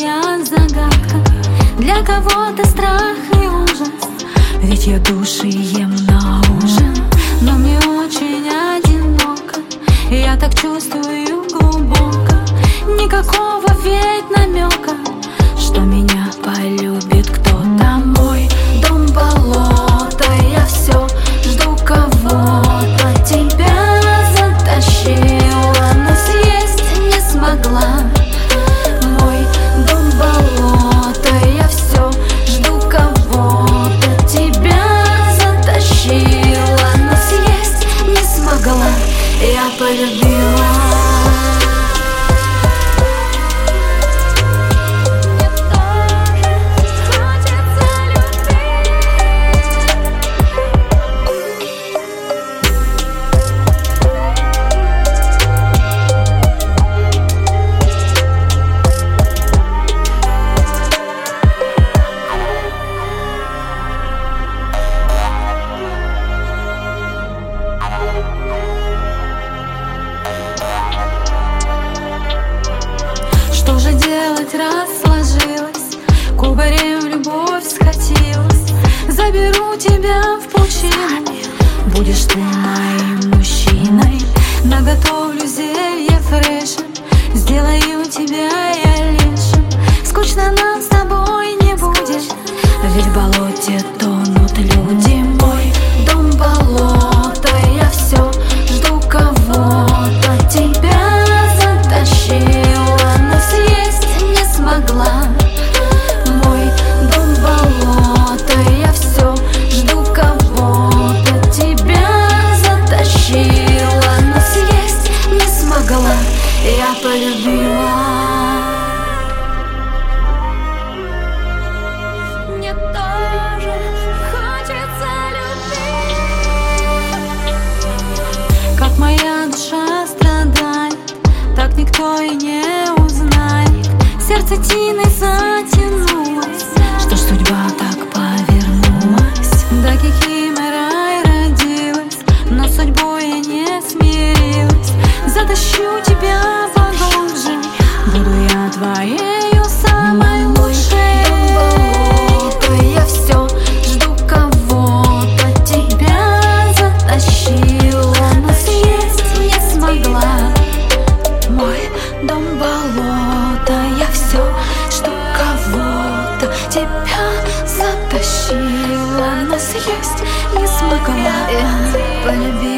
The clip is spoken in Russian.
я загадка, для кого-то страх и ужас. Ведь я души ем на ужин, но мне очень одиноко. Я так чувствую глубоко, никакого ведь намека, что меня полюбит кто-то. Мой дом болото, я все жду кого-то. Тебя затащила, но съесть не смогла. Мой дом болото, я все жду кого-то. Тебя затащила, но съесть не смогла. Я полюбила. Что же делать, раз сложилось, кубарем в любовь схватилась. Заберу тебя в пучину, будешь ты моим мужчиной. Наготовлю зелье фрешем, сделаю тебя я лешим. Скучно нам с тобой не будет, ведь в болоте тонут люди. Мой дом болото, я все жду кого-то. Тебя затащила, но съесть не смогла. Мой дом болото, я все жду кого-то. Тебя затащила, но съесть не смогла. Я полюбила. Мне тоже хочется любить. Как моя душа страдает, так никто и не узнает. Сердце тиной затянулось, что ж судьба так повернулась. Да кикиморой родилась, но с судьбой я не смирилась. Затащу тебя поглубже, буду я твоею самой лучшей. Я все жду кого-то. Тебя затащила, но съесть не смогла. Мой дом болото, я все жду кого-то. Тебя затащила, но съесть не смогла. Я полюбила.